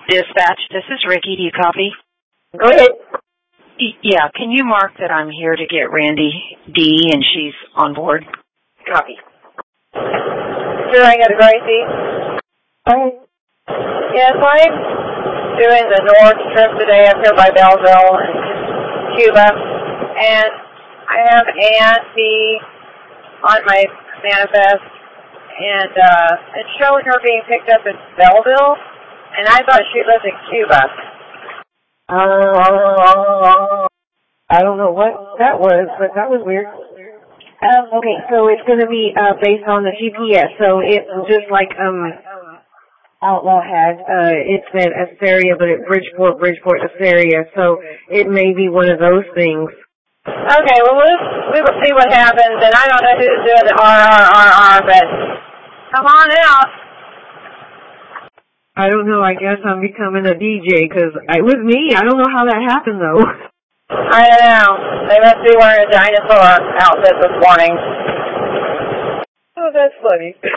Dispatch, this is Ricky. Do you copy? Go ahead. Yeah, can you mark that I'm here to get Randy D and she's on board? Copy. Sure, I got a Gracie. Yes, I'm doing the north trip today up here by Belleville and Cuba, and I have Aunt B on my manifest, and it's showing her being picked up in Belleville, and I thought she lived in Cuba. I don't know what that was, but that was weird. Okay, so it's going to be based on the GPS. So it's just like Outlaw had. It said Asteria, but it's Bridgeport, Asteria. So it may be one of those things. Okay, well, we will see what happens, and I don't know who's doing the RRRR, but come on out. I don't know. I guess I'm becoming a DJ because it was me. I don't know how that happened, though. I don't know. They must be wearing a dinosaur outfit this morning. Oh, that's funny.